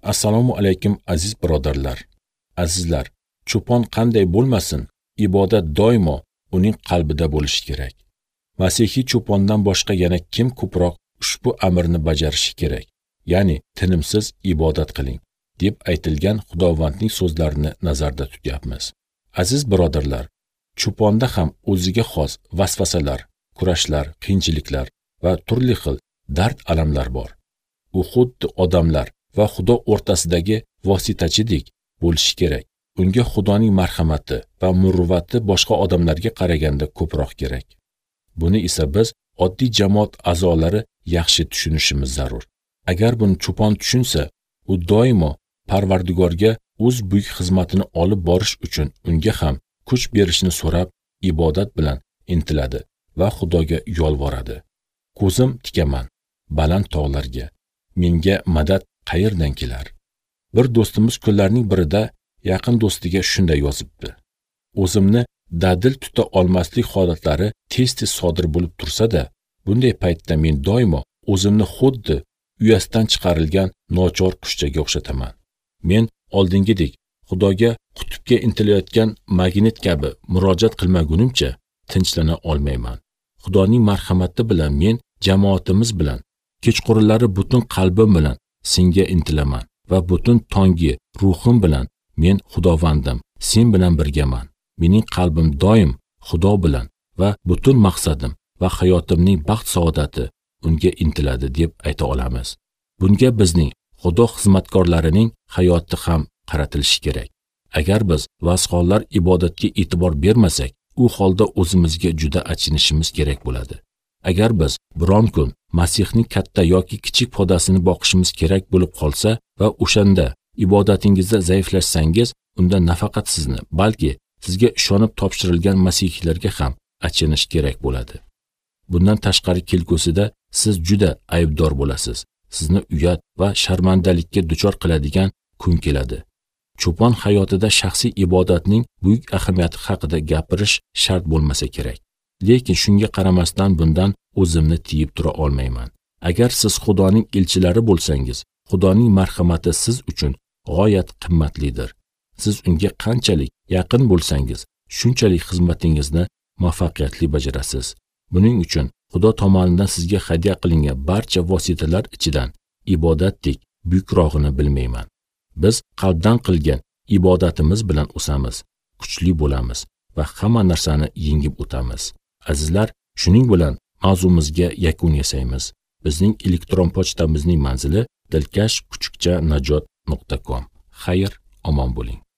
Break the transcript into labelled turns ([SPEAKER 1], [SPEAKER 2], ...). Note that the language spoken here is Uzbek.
[SPEAKER 1] Assalomu alaykum aziz birodarlar. Azizlar, cho'pon qanday bo'lmasin, ibodat doimo uning qalbida bo'lishi kerak. Masihiy cho'pondan boshqa yana kim ko'proq ushbu amrni bajarishi kerak? Ya'ni tinimsiz ibodat qiling deb aytilgan Xudovandning so'zlarini nazarda tutyapmiz. Aziz birodarlar, cho'ponda ham o'ziga xos vasvasalar, kurashlar, qiyinchiliklar va turli xil dard-alamlar bor. U xuddi odamlar va Xudo o'rtasidagi vositachidek bo'lishi kerak. Unga Xudoning marhamati va muruvvati boshqa odamlarga qaraganda ko'proq kerak. Buni esa biz oddiy jamoat a'zolari yaxshi tushunishimiz zarur. Agar buni cho'pon tushunsa, u doimo Parvardigorga o'z buyuk xizmatini olib borish uchun unga ham kuch berishni so'rab, ibodat bilan intiladi va Xudoga yolvoradi. Ko'zim tikaman baland tog'larga. Menga madad qayerdan kelar? Bir do'stimiz kunlarning birida yaqin do'stiga shunday yozibdi. O'zimni dadil tuta olmaslik holatlari tez-tez sodir bo'lib tursa-da, bunday paytda men doimo o'zimni xuddi uyasidan chiqarilgan nochor qushchaga o'xshataman. Men oldingidek Xudoga qutbga intilayotgan magnit kabi murojaat qilmagunimcha tinchlana olmayman. Xudoning marhamati bilan men jamoatimiz bilan kechqurunlari butun qalbim bilan senga intilaman va butun tongi ruhim bilan men Xudovandim, sen bilan birgaman. Mening qalbim doim Xudo bilan va butun maqsadim va hayotimning baxt saodati unga intiladi deb ayta olamiz. Bunga bizning Xudo xizmatkorlarining hayoti ham qaratilishi kerak. Agar biz vasxonlar ibodatga e'tibor bermasak, u holda o'zimizga juda achinishimiz kerak bo'ladi. Agar biz biron kun Masihning katta yoki kichik podasini boqishimiz kerak bo'lib qolsa va o'shanda ibodatingizda zaiflashsangiz, unda nafaqat sizni, balki sizga ishonib topshirilgan masihiylarga ham achinish kerak bo'ladi. Bundan tashqari kelgusida siz juda aybdor bo'lasiz. Sizni uyat va sharmandalikka duchor qiladigan kun keladi. Cho'pon hayotida shaxsiy ibodatning buyuk ahamiyati haqida gapirish shart bo'lmasa kerak. Lekin shunga qaramasdan bundan o'zimni tiyib tura olmayman. Agar siz Xudoning elchilari bo'lsangiz, Xudoning marhamati siz uchun g'oyat qimmatlidir. Siz unga qanchalik yaqin bo'lsangiz, shunchalik xizmatingizni muvaffaqiyatli bajarasiz. Buning uchun Xudo tomonidan sizga hadya qilingan barcha vositalar ichidan ibodatdek buyukrog'ini bilmayman. Biz qalbdan qilgan ibodatimiz bilan o'samiz, kuchli bo'lamiz va hamma narsani yengib o'tamiz. Azizlar, shuning bilan mavzumizga yakun yasaymiz. Bizning elektron pochtamizning manzili dilkash_najot.com. Xayr, omon bo'ling.